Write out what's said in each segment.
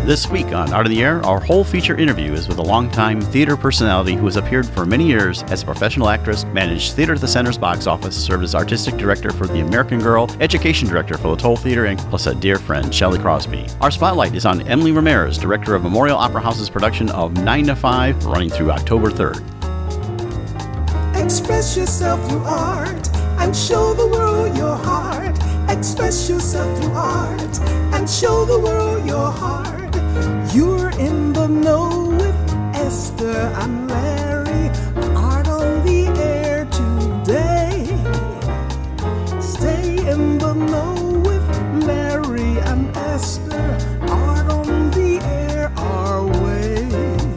This week on Art on the Air, our whole feature interview is with a longtime theater personality who has appeared for many years as a professional actress, managed Theater at the Center's box office, served as artistic director for The American Girl, education director for the Toll Theater, and plus a dear friend, Shelley Crosby. Our spotlight is on Emily Ramirez, director of Memorial Opera House's production of 9 to 5, running through October 3rd. Express yourself through art and show the world your heart. Express yourself through art and show the world your heart. You're in the know with Esther and Larry. Art on the air today. Stay in the know with Larry and Esther. Art on the air our way.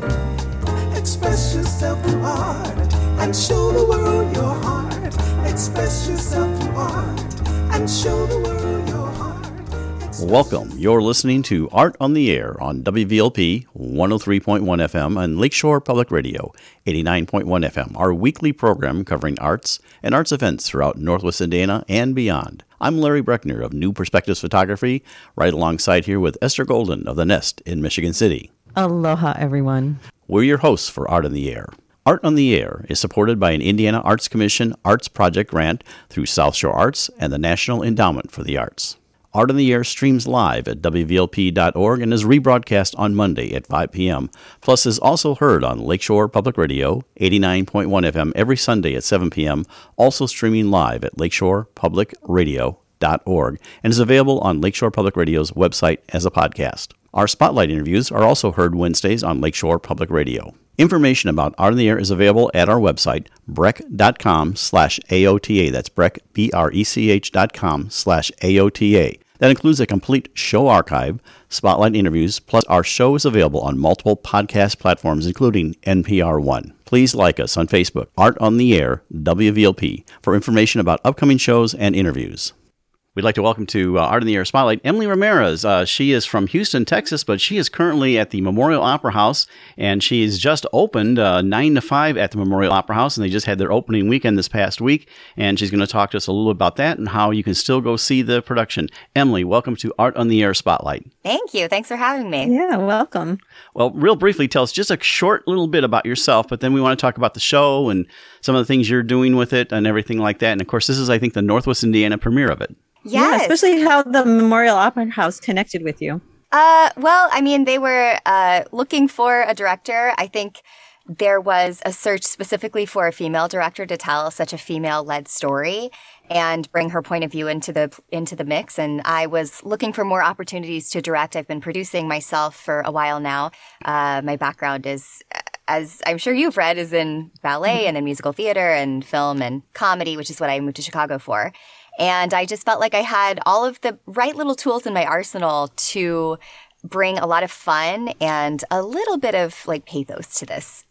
Express yourself through art and show the world your heart. Express yourself through art and show the world your heart. Welcome. You're listening to Art on the Air on WVLP 103.1 FM and Lakeshore Public Radio 89.1 FM, our weekly program covering arts and arts events throughout Northwest Indiana and beyond. I'm Larry Breckner of New Perspectives Photography, right alongside here with Esther Golden of The Nest in Michigan City. Aloha, everyone. We're your hosts for Art on the Air. Art on the Air is supported by an Indiana Arts Commission Arts Project grant through South Shore Arts and the National Endowment for the Arts. Art on the Air streams live at WVLP.org and is rebroadcast on Monday at 5 p.m., plus is also heard on Lakeshore Public Radio, 89.1 FM every Sunday at 7 p.m., also streaming live at lakeshorepublicradio.org, and is available on Lakeshore Public Radio's website as a podcast. Our spotlight interviews are also heard Wednesdays on Lakeshore Public Radio. Information about Art on the Air is available at our website, breck.com/AOTA. That's Breck, BRECH.com/AOTA. That includes a complete show archive, spotlight interviews, plus our show is available on multiple podcast platforms, including NPR One. Please like us on Facebook, Art on the Air, WVLP, for information about upcoming shows and interviews. We'd like to welcome to Art on the Air Spotlight, Emily Ramirez. She is from Houston, Texas, but she is currently at the Memorial Opera House, and she's just opened 9 to 5 at the Memorial Opera House, and they just had their opening weekend this past week, and she's going to talk to us a little about that and how you can still go see the production. Emily, welcome to Art on the Air Spotlight. Thank you. Thanks for having me. Yeah, welcome. Well, real briefly, tell us just a short little bit about yourself, but then we want to talk about the show and some of the things you're doing with it and everything like that. And of course, this is, I think, the Northwest Indiana premiere of it. Yes. Yeah, especially how the Memorial Opera House connected with you. Well, I mean, they were looking for a director. I think there was a search specifically for a female director to tell such a female-led story and bring her point of view into the mix. And I was looking for more opportunities to direct. I've been producing myself for a while now. My background is, as I'm sure you've read, is in ballet and in musical theater and film and comedy, which is what I moved to Chicago for. And I just felt like I had all of the right little tools in my arsenal to bring a lot of fun and a little bit of like pathos to this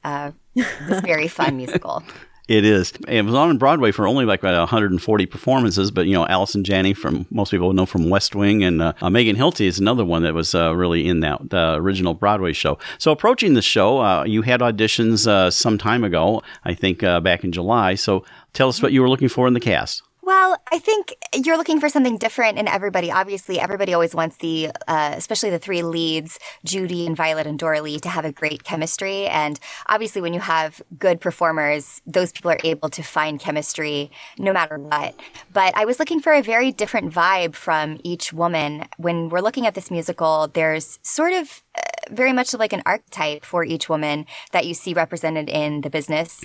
very fun musical. It is. It was on Broadway for only like about 140 performances, but, you know, Allison Janney, from most people know from West Wing, and Megan Hilty is another one that was really in that original Broadway show. So approaching the show, you had auditions some time ago, I think back in July. So tell us what you were looking for in the cast. Well, I think you're looking for something different in everybody. Obviously, everybody always wants especially the three leads, Judy and Violet and Doralee, to have a great chemistry. And obviously, when you have good performers, those people are able to find chemistry no matter what. But I was looking for a very different vibe from each woman. When we're looking at this musical, there's sort of very much like an archetype for each woman that you see represented in the business.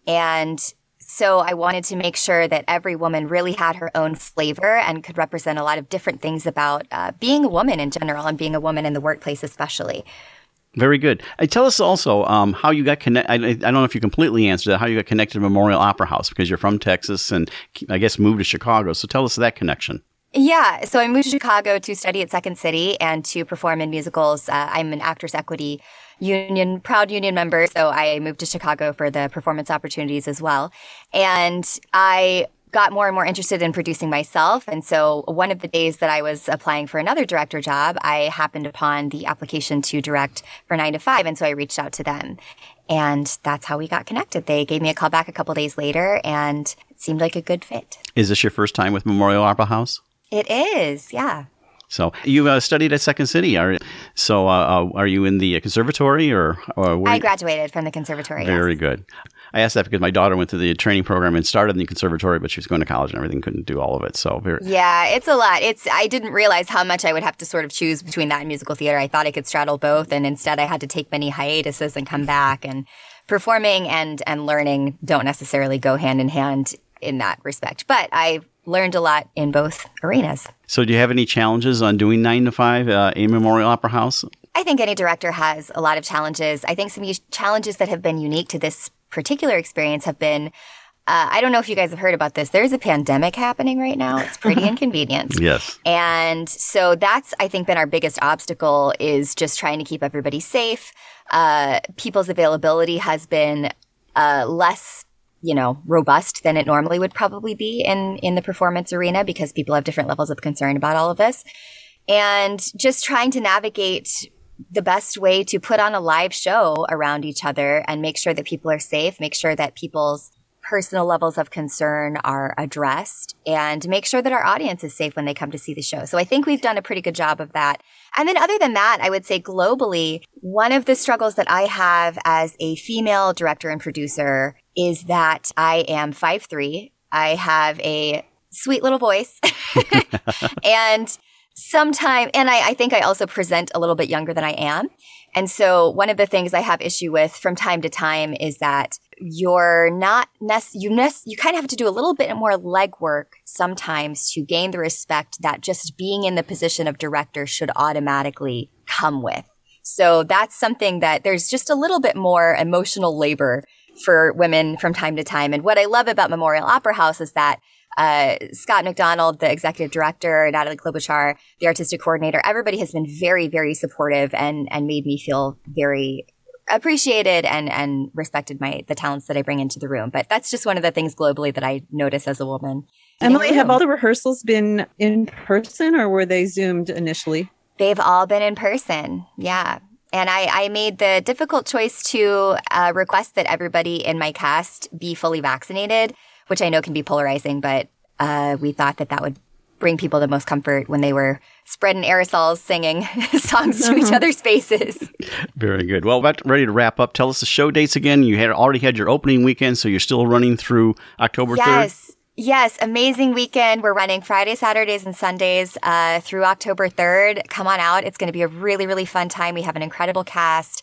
And so I wanted to make sure that every woman really had her own flavor and could represent a lot of different things about being a woman in general and being a woman in the workplace especially. Very good. Tell us also how you got connected. I don't know if you completely answered that, how you got connected to Memorial Opera House, because you're from Texas and I guess moved to Chicago. So tell us that connection. Yeah. So I moved to Chicago to study at Second City and to perform in musicals. I'm an Actors Equity proud union member. So I moved to Chicago for the performance opportunities as well. And I got more and more interested in producing myself. And so one of the days that I was applying for another director job, I happened upon the application to direct for 9 to 5. And so I reached out to them. And that's how we got connected. They gave me a call back a couple days later, and it seemed like a good fit. Is this your first time with Memorial Opera House? It is, yeah. So you studied at Second City. Are you in the conservatory or I graduated from the conservatory. Very yes. good. I asked that because my daughter went through the training program and started in the conservatory, but she was going to college and everything, couldn't do all of it. So yeah, it's a lot. I didn't realize how much I would have to sort of choose between that and musical theater. I thought I could straddle both, and instead I had to take many hiatuses and come back. And performing and learning don't necessarily go hand in hand in that respect. But I learned a lot in both arenas. So do you have any challenges on doing 9 to 5 in Memorial Opera House? I think any director has a lot of challenges. I think some challenges that have been unique to this particular experience have been, I don't know if you guys have heard about this. There's a pandemic happening right now. It's pretty inconvenient. Yes. And so that's, I think, been our biggest obstacle is just trying to keep everybody safe. People's availability has been less robust than it normally would probably be in the performance arena because people have different levels of concern about all of this. And just trying to navigate the best way to put on a live show around each other and make sure that people are safe, make sure that people's personal levels of concern are addressed, and make sure that our audience is safe when they come to see the show. So I think we've done a pretty good job of that. And then other than that, I would say globally, one of the struggles that I have as a female director and producer is that I am 5'3". I have a sweet little voice and I think I also present a little bit younger than I am. And so one of the things I have issue with from time to time is that you're not you kind of have to do a little bit more legwork sometimes to gain the respect that just being in the position of director should automatically come with. So that's something that there's just a little bit more emotional labor for women from time to time. And what I love about Memorial Opera House is that Scott McDonald, the executive director, Natalie Klobuchar, the artistic coordinator, everybody has been very, very supportive and made me feel very appreciated and respected the talents that I bring into the room. But that's just one of the things globally that I notice as a woman. Emily, have all the rehearsals been in person or were they Zoomed initially? They've all been in person. Yeah. And I made the difficult choice to request that everybody in my cast be fully vaccinated, which I know can be polarizing, but we thought that would bring people the most comfort when they were spreading aerosols, singing songs to each other's faces. Very good. Well, about ready to wrap up. Tell us the show dates again. You had already had your opening weekend, so you're still running through October 3rd? Yes. Amazing weekend. We're running Fridays, Saturdays, and Sundays through October 3rd. Come on out. It's going to be a really, really fun time. We have an incredible cast,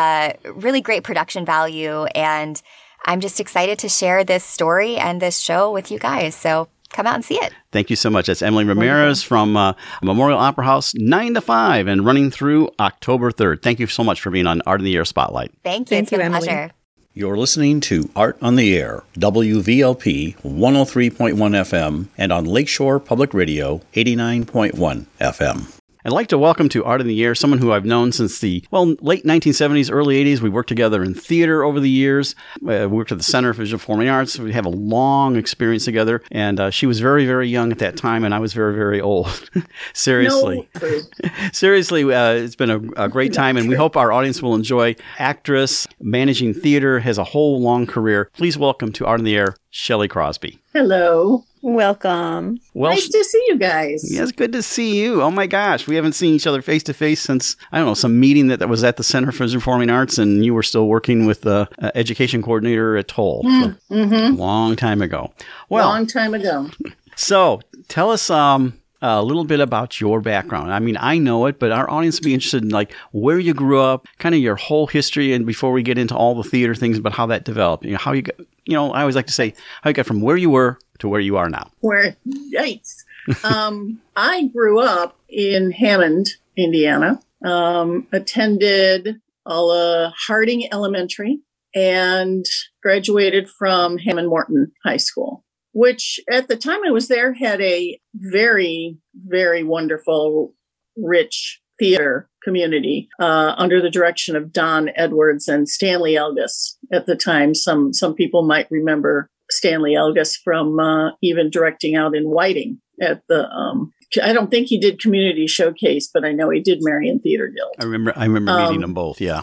really great production value, and I'm just excited to share this story and this show with you guys. So come out and see it. Thank you so much. That's Emily Ramirez from Memorial Opera House, 9 to 5 and running through October 3rd. Thank you so much for being on Art in the Air Spotlight. Thank you. It's been a Emily. pleasure. You're listening to Art on the Air, WVLP 103.1 FM and on Lakeshore Public Radio 89.1 FM. I'd like to welcome to Art in the Air someone who I've known since the, late 1970s, early 80s. We worked together in theater over the years. We worked at the Center for Visual Performing Arts. We have a long experience together. And she was very, very young at that time, and I was very, very old. Seriously. No. Seriously, it's been a great time, and we hope our audience will enjoy. Actress, managing theater, has a whole long career. Please welcome to Art in the Air, Shelley Crosby. Hello. Welcome. Well, Nice to see you guys. Yeah, it's good to see you. Oh my gosh, we haven't seen each other face to face since, I don't know, some meeting that was at the Center for Performing Arts, and you were still working with the education coordinator at Toll. Long time ago. Well, Long time ago. So tell us a little bit about your background. I mean, I know it, but our audience would be interested in like where you grew up, kind of your whole history, and before we get into all the theater things, about how that developed. You know, how you got. You know, I always like to say how you got from where you were to where you are now. Yikes. I grew up in Hammond, Indiana, attended Harding Elementary, and graduated from Hammond Morton High School, which at the time I was there had a very, very wonderful, rich theater community under the direction of Don Edwards and Stanley Elgus at the time. Some people might remember Stanley Elgus from even directing out in Whiting at the I don't think he did Community Showcase, but I know he did Marion Theater Guild. I remember meeting them both. Yeah.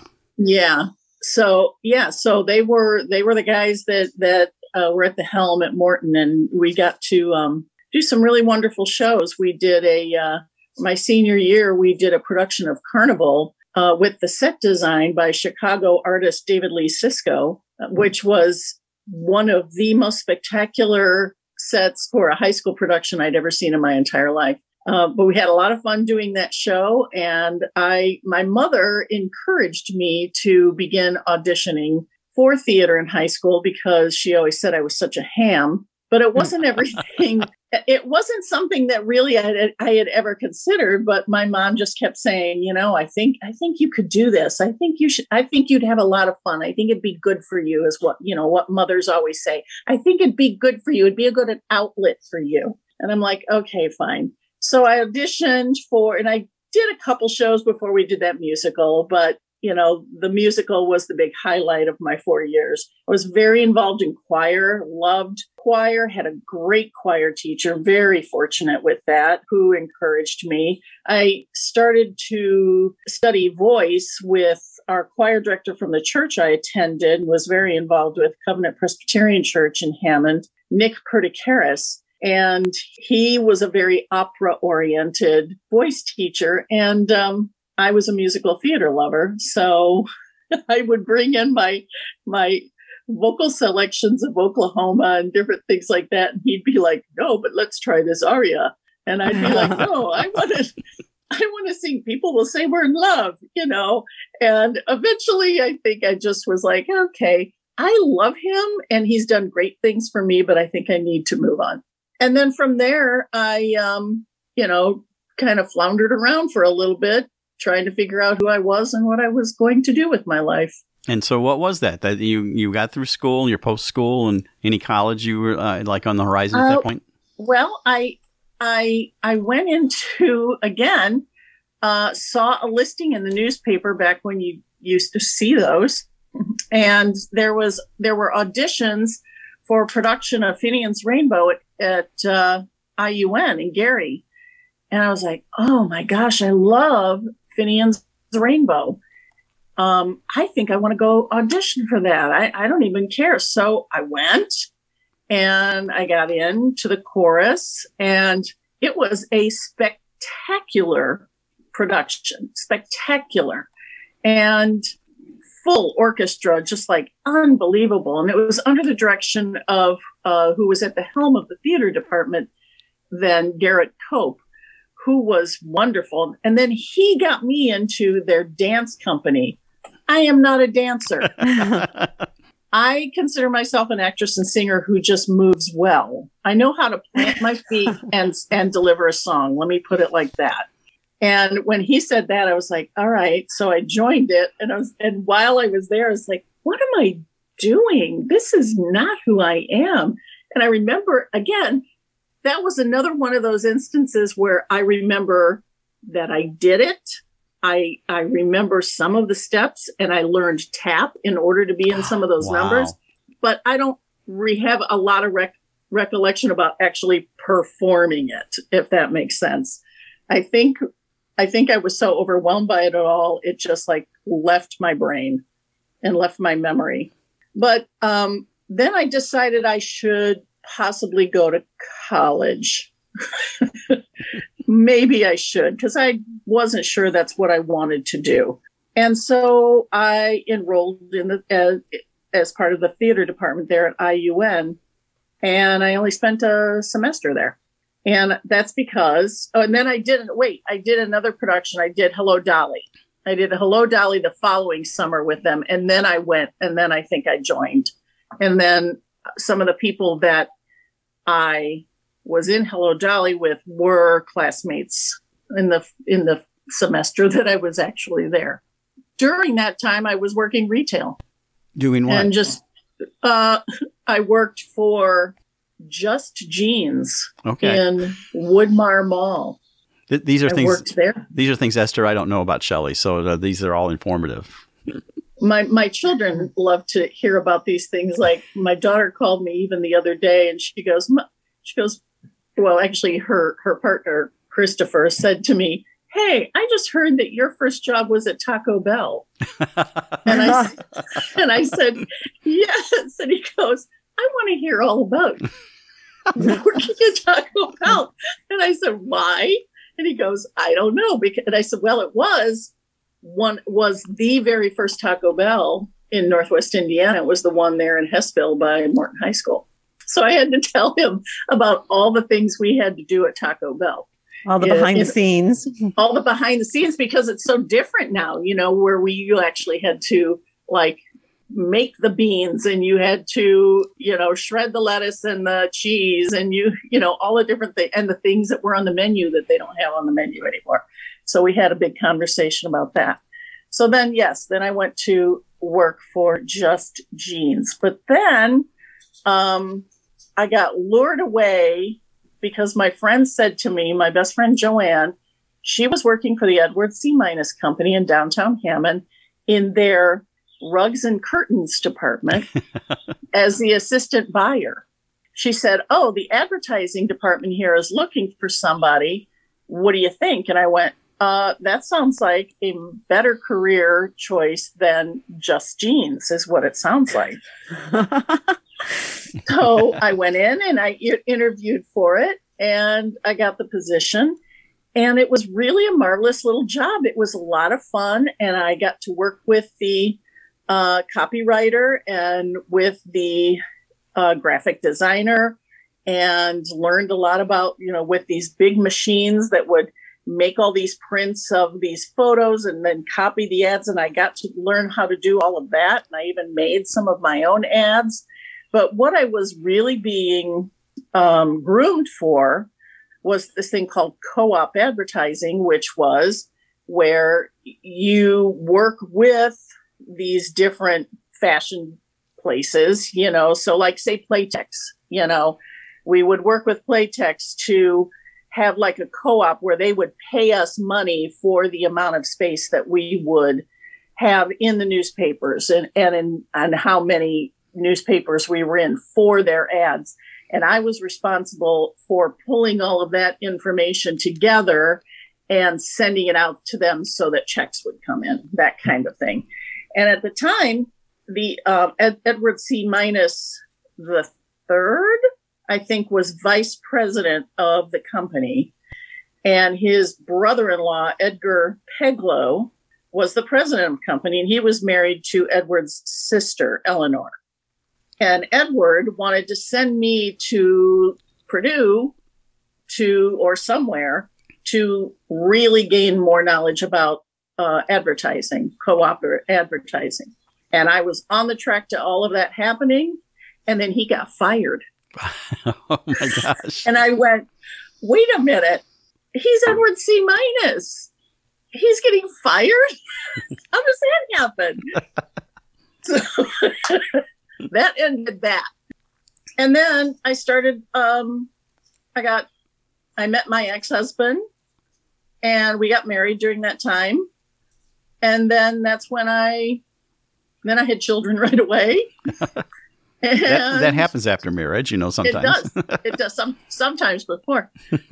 So they were the guys that were at the helm at Morton, and we got to do some really wonderful shows. We did a my senior year, we did a production of Carnival with the set design by Chicago artist David Lee Sisko, which was one of the most spectacular sets for a high school production I'd ever seen in my entire life. But we had a lot of fun doing that show. And my mother encouraged me to begin auditioning for theater in high school because she always said I was such a ham. But it wasn't everything. It wasn't something that really I had ever considered. But my mom just kept saying, I think you could do this. I think you should. I think you'd have a lot of fun. I think it'd be good for you, is what mothers always say. I think it'd be good for you. It'd be a good outlet for you. And I'm like, okay, fine. So I auditioned and I did a couple shows before we did that musical, but the musical was the big highlight of my 4 years. I was very involved in choir, loved choir, had a great choir teacher, very fortunate with that, who encouraged me. I started to study voice with our choir director from the church I attended, was very involved with Covenant Presbyterian Church in Hammond, Nick Perdicaris. And he was a very opera-oriented voice teacher. And I was a musical theater lover. So I would bring in my vocal selections of Oklahoma and different things like that. And he'd be like, no, but let's try this aria. And I'd be like, no, I want to sing People Will Say We're in Love, And eventually I think I just was like, okay, I love him and he's done great things for me, but I think I need to move on. And then from there, I, kind of floundered around for a little bit, trying to figure out who I was and what I was going to do with my life. And so what was that you got through school, your post-school, and any college you were like on the horizon at that point? Well, I went into, again, saw a listing in the newspaper back when you used to see those. And there were auditions for production of Finian's Rainbow at IUN in Gary. And I was like, oh my gosh, I love Finian's Rainbow. I think I want to go audition for that. I don't even care. So I went and I got into the chorus, and it was a spectacular production, spectacular. And full orchestra, just like unbelievable. And it was under the direction of who was at the helm of the theater department then, Garrett Cope, who was wonderful. And then he got me into their dance company. I am not a dancer. I consider myself an actress and singer who just moves well. I know how to plant my feet and deliver a song. Let me put it like that. And when he said that, I was like, all right. So I joined it. And while I was there, I was like, what am I doing? This is not who I am. And I remember, again, that was another one of those instances where I remember that I did it. I remember some of the steps, and I learned tap in order to be in some of those numbers. But I don't have a lot of recollection about actually performing it, if that makes sense. I think I was so overwhelmed by it all, it just like left my brain and left my memory. But then I decided I should possibly go to college. Maybe I should, because I wasn't sure that's what I wanted to do. And so I enrolled in as part of the theater department there at IUN, and I only spent a semester there. And that's because, and then I did another production. I did Hello Dolly. I did a Hello Dolly the following summer with them. And then I went, and then I think I joined. And then some of the people that I was in Hello Dolly with were classmates in the semester that I was actually there. During that time, I was working retail. Doing what? And just, I worked for Just Jeans in Woodmar Mall. These are things. Worked there. These are things, Esther, I don't know about Shelley. So these are all informative. My children love to hear about these things. Like my daughter called me even the other day, and she goes, well, actually, her partner Christopher said to me, "Hey, I just heard that your first job was at Taco Bell." and I said, "Yes." And he goes, "I want to hear all about working at Taco Bell." And I said, "Why?" And he goes, I don't know. And I said, well, it was the very first Taco Bell in Northwest Indiana. It was the one there in Hessville by Morton High School. So I had to tell him about all the things we had to do at Taco Bell. All the behind the scenes. All the behind the scenes, because it's so different now, where you actually had to like make the beans and you had to, shred the lettuce and the cheese and all the different things and the things that were on the menu that they don't have on the menu anymore. So we had a big conversation about that. So then, then I went to work for Just Jeans. But then I got lured away because my friend said to me, my best friend Joanne, she was working for the Edward C. Minus Company in downtown Hammond in their rugs and curtains department as the assistant buyer. She said, oh, the advertising department here is looking for somebody. What do you think? And I went, that sounds like a better career choice than Just Jeans is what it sounds like. So I went in and I interviewed for it and I got the position. And it was really a marvelous little job. It was a lot of fun. And I got to work with the copywriter and with the graphic designer and learned a lot about, with these big machines that would make all these prints of these photos and then copy the ads. And I got to learn how to do all of that. And I even made some of my own ads. But what I was really being groomed for was this thing called co-op advertising, which was where you work with these different fashion places, so like say Playtex, we would work with Playtex to have like a co-op where they would pay us money for the amount of space that we would have in the newspapers and how many newspapers we were in for their ads. And I was responsible for pulling all of that information together and sending it out to them so that checks would come in, that kind of thing. And at the time, the Edward C. Minus the third, I think, was vice president of the company. And his brother-in-law, Edgar Peglow, was the president of the company. And he was married to Edward's sister, Eleanor. And Edward wanted to send me to Purdue or somewhere to really gain more knowledge about advertising, co-op advertising. And I was on the track to all of that happening. And then he got fired. Oh, my gosh. And I went, wait a minute. He's Edward C. Minus. He's getting fired? How does that happen? So that ended that. And then I started, I met my ex-husband and we got married during that time. And then that's when I had children right away. That happens after marriage, sometimes. It does sometimes before.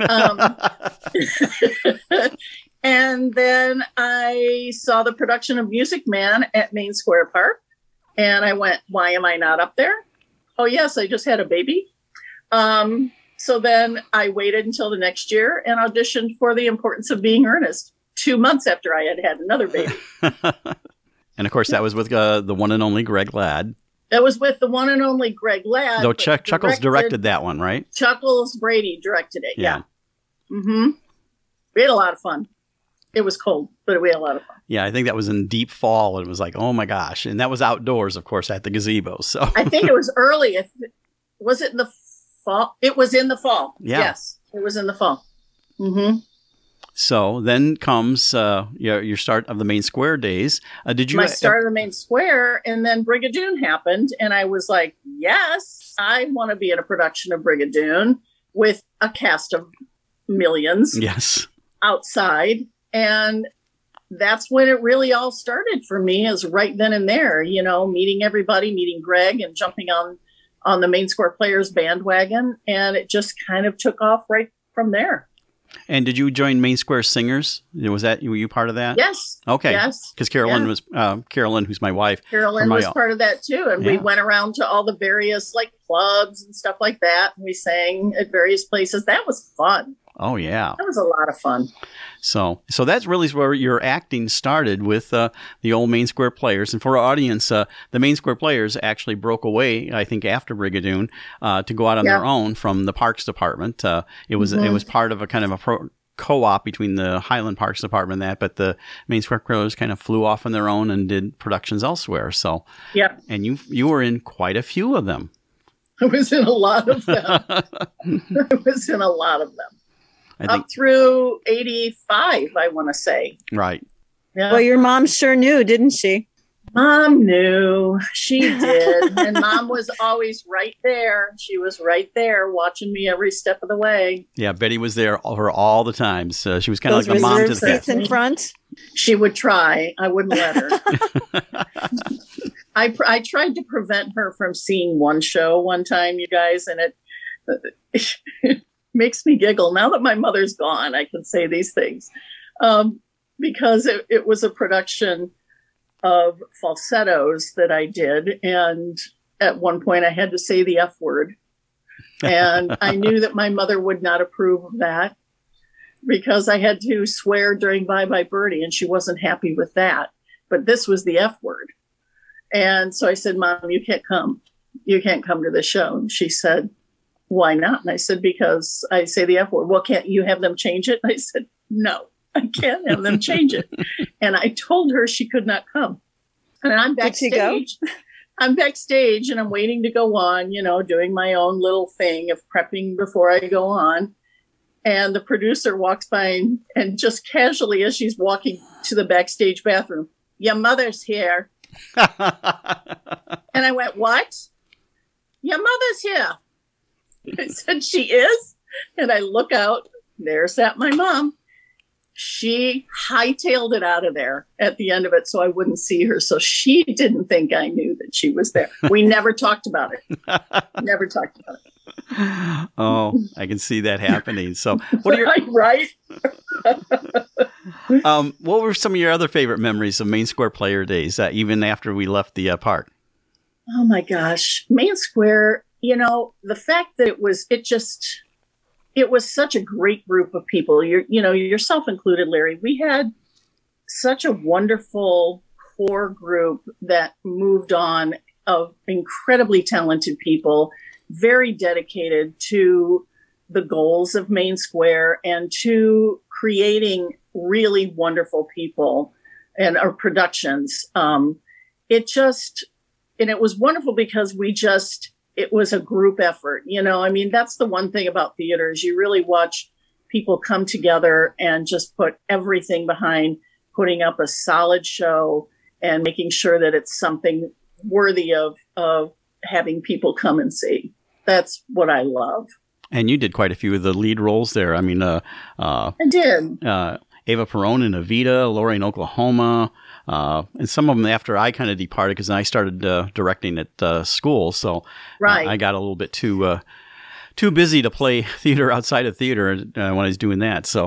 And then I saw the production of Music Man at Main Square Park. And I went, why am I not up there? Oh, yes, I just had a baby. So then I waited until the next year and auditioned for The Importance of Being Earnest 2 months after I had another baby. And, of course, that was with the one and only Greg Ladd. That was with the one and only Greg Ladd. Though Chuckles directed that one, right? Chuckles Brady directed it, yeah. Mm-hmm. We had a lot of fun. It was cold, but we had a lot of fun. Yeah, I think that was in deep fall. It was like, oh my gosh. And that was outdoors, of course, at the gazebo. So I think it was early. Was it in the fall? It was in the fall. Yeah. Yes, it was in the fall. Mm-hmm. So then comes your start of the Main Square days. My start of the Main Square, and then Brigadoon happened, and I was like, yes, I want to be in a production of Brigadoon with a cast of millions. Yes. Outside. And that's when it really all started for me, is right then and there, meeting everybody, meeting Greg and jumping on the Main Square Players bandwagon. And it just kind of took off right from there. And did you join Main Square Singers? Were you part of that? Yes. Okay. Yes. Because Carolyn was, Carolyn, who's my wife. Carolyn was part of that too. And we went around to all the various clubs and stuff like that. And we sang at various places. That was fun. Oh, yeah. That was a lot of fun. So that's really where your acting started with the old Main Square Players. And for our audience, the Main Square Players actually broke away, I think, after Brigadoon to go out on their own from the Parks Department. It was part of a kind of a co-op between the Highland Parks Department and that, but the Main Square Players kind of flew off on their own and did productions elsewhere. So, and you were in quite a few of them. I was in a lot of them. Up through 85, I want to say. Right. Yeah. Well, your mom sure knew, didn't she? Mom knew. She did. And Mom was always right there. She was right there watching me every step of the way. Yeah, Betty was there for all the times. She was kind of like a mom to the seats in front. She would try. I wouldn't let her. I tried to prevent her from seeing one show one time, you guys, and it makes me giggle. Now that my mother's gone, I can say these things. Because it was a production of falsettos that I did. And at one point I had to say the F word. And I knew that my mother would not approve of that because I had to swear during Bye Bye Birdie, and she wasn't happy with that. But this was the F word. And so I said, Mom, you can't come. You can't come to the show. And she said, why not? And I said, because I say the F word. Well, can't you have them change it? And I said, no, I can't have them change it. And I told her she could not come. And I'm backstage. I'm backstage and I'm waiting to go on, doing my own little thing of prepping before I go on. And the producer walks by and just casually, as she's walking to the backstage bathroom, your mother's here. And I went, what? Your mother's here. I said, she is? And I look out, there sat my mom. She hightailed it out of there at the end of it so I wouldn't see her. So she didn't think I knew that she was there. We never talked about it. Never talked about it. Oh, I can see that happening. So what are your right? What were some of your other favorite memories of Main Square Player days, even after we left the park? Oh my gosh. Main Square, the fact that it was such a great group of people, yourself included, Larry. We had such a wonderful core group that moved on of incredibly talented people, very dedicated to the goals of Main Square and to creating really wonderful people and our productions. It was wonderful because it was a group effort. That's the one thing about theater is you really watch people come together and just put everything behind putting up a solid show and making sure that it's something worthy of having people come and see. That's what I love. And you did quite a few of the lead roles there. I did. Ava Perón in Evita, Laura in Oklahoma, and some of them after I kind of departed because I started directing at school. So I got a little bit too busy to play theater outside of theater when I was doing that. So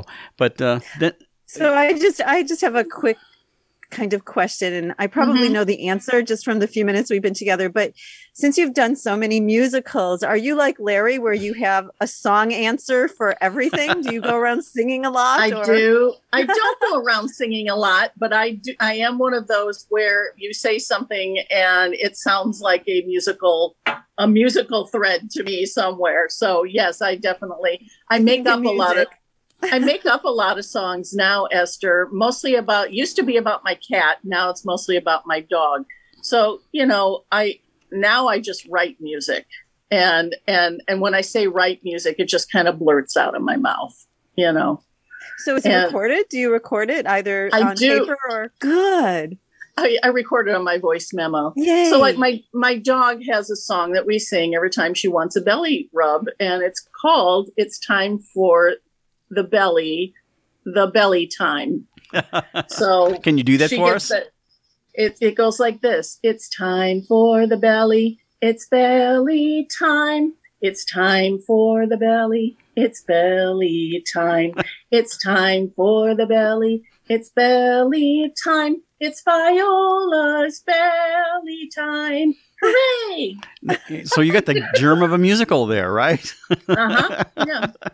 I just have a quick kind of question, and I probably know the answer just from the few minutes we've been together. But since you've done so many musicals, are you like Larry, where you have a song answer for everything? Do you go around singing a lot? I do. I don't go around singing a lot, but I do. I am one of those where you say something and it sounds like a musical thread to me somewhere. So yes, I make up a lot of. I make up a lot of songs now, Esther, mostly used to be about my cat. Now it's mostly about my dog. So, I just write music and when I say write music, it just kind of blurts out of my mouth, So is it recorded? Do you record it either on paper or good? I record it on my voice memo. Yay. So like my dog has a song that we sing every time she wants a belly rub, and it's called It's Time for the belly time. So can you do that for us? It goes like this. It's time for the belly. It's belly time. It's time for the belly. It's belly time. It's time for the belly. It's belly time. It's Viola's belly time. Hooray! So you got the germ of a musical there, right? Yeah.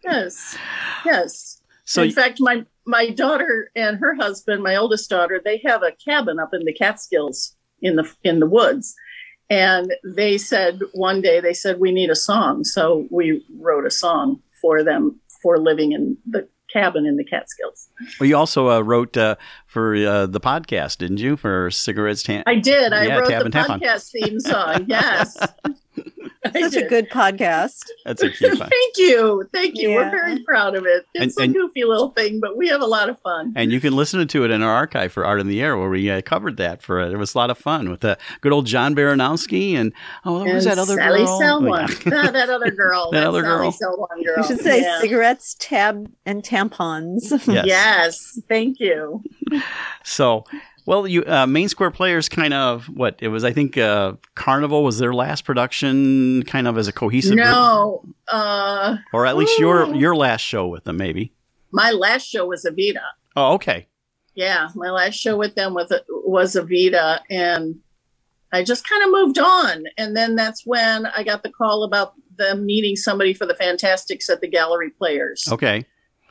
Yes. Yes. So in fact, my daughter and her husband, my oldest daughter, they have a cabin up in the Catskills in the woods. And they said one day, we need a song. So we wrote a song for them for living in the cabin in the Catskills. Well, you also wrote for the podcast, didn't you? For Cigarettes. I did. I wrote Tab the and Tampon. podcast theme song. Yes. Such a good podcast. That's a cute one. Thank you. Yeah. We're very proud of it. It's a goofy little thing, but we have a lot of fun. And you can listen to it in our archive for Art in the Air, where we covered that. It was a lot of fun with the good old John Baranowski and who's that other Sally girl? Selwyn. That other girl. That other girl. Sally Selwyn girl. You should say cigarettes, tab, and tampons. Yes. Yes. Thank you. So, well, you Main Square Players kind of it was. I think Carnival was their last production, kind of as a cohesive. No, or at least your last show with them, maybe. My last show was Evita. Oh, okay. Yeah, my last show with them was Evita, and I just kind of moved on. And then that's when I got the call about them needing somebody for the Fantastics at the Gallery Players. Okay.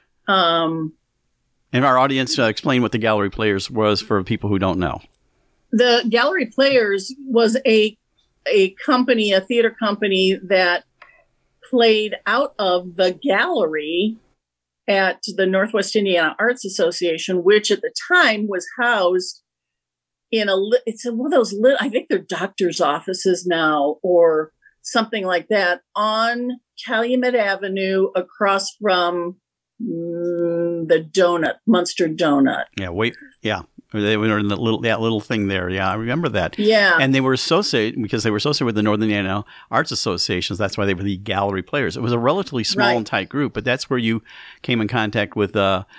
And our audience, explain what the Gallery Players was for people who don't know. The Gallery Players was a company, a theater company that played out of the gallery at the Northwest Indiana Arts Association, which at the time was housed in it's one of those I think they're doctor's offices now or something like that on Calumet Avenue across from the donut, Munster Donut. Yeah. They were in that little thing there. Yeah, I remember that. Yeah. And they were associated with the Northern Indiana Arts Associations. That's why they were the Gallery Players. It was a relatively small and tight group, but that's where you came in contact with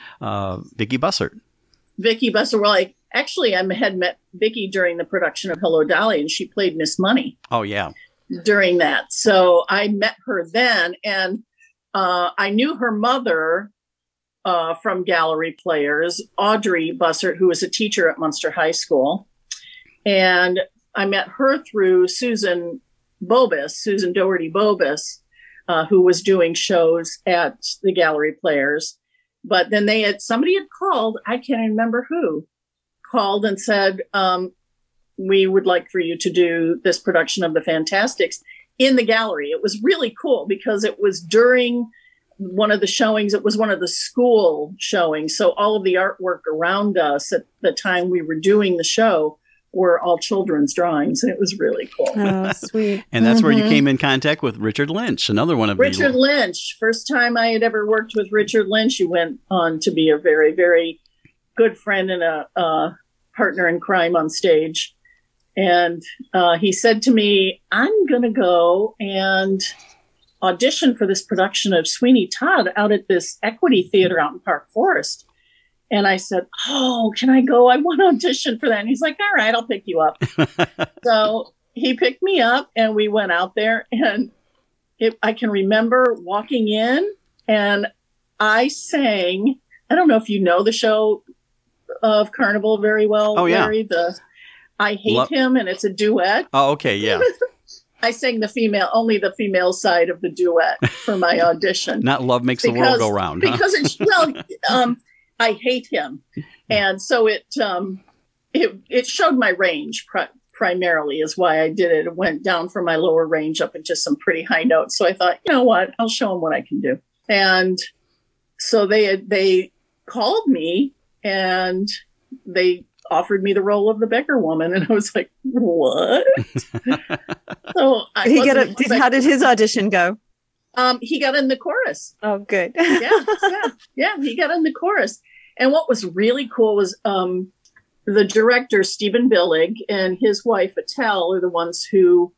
Vicki Bussert. Vicki Bussert. Well, I had met Vicki during the production of Hello, Dolly, and she played Miss Money. Oh, yeah. During that. So I met her then, and I knew her mother from Gallery Players, Audrey Bussert, who was a teacher at Munster High School. And I met her through Susan Doherty Bobus, who was doing shows at the Gallery Players. But then somebody had called, I can't remember who, called and said, we would like for you to do this production of the Fantastics in the gallery. It was really cool because it was during one of the showings. It was one of the school showings. So all of the artwork around us at the time we were doing the show were all children's drawings. And it was really cool. Oh, sweet. And that's where you came in contact with Richard Lynch, another one of Richard Lynch. First time I had ever worked with Richard Lynch. He went on to be a very, very good friend and a partner in crime on stage. And he said to me, I'm going to go and audition for this production of Sweeney Todd out at this Equity Theater out in Park Forest. And I said, oh, can I go? I want to audition for that. And he's like, all right, I'll pick you up. So he picked me up and we went out there. And I can remember walking in and I sang, I don't know if you know the show of Carnival very well, Larry, I Hate Him, and it's a duet. Oh, okay, yeah. I sang only the female side of the duet for my audition. Not Love Makes the World Go Round. Huh? Because I hate him. And so it showed my range primarily is why I did it. It went down from my lower range up into some pretty high notes. So I thought, you know what, I'll show them what I can do. And so they called me and they offered me the role of the beggar woman. And I was like, what? So how did his audition go? He got in the chorus. Oh, good. Yeah, he got in the chorus. And what was really cool was the director, Stephen Billig, and his wife, Attell, are the ones who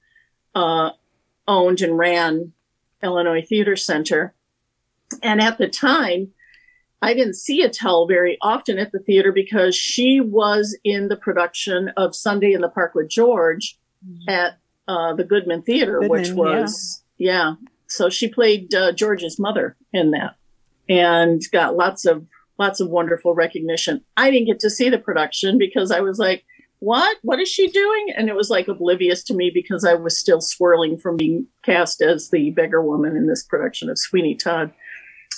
owned and ran Illinois Theater Center. And at the time, I didn't see Attell very often at the theater because she was in the production of Sunday in the Park with George at the Goodman Theater, which was, So she played George's mother in that and got lots of wonderful recognition. I didn't get to see the production because I was like, what is she doing? And it was like oblivious to me because I was still swirling from being cast as the beggar woman in this production of Sweeney Todd.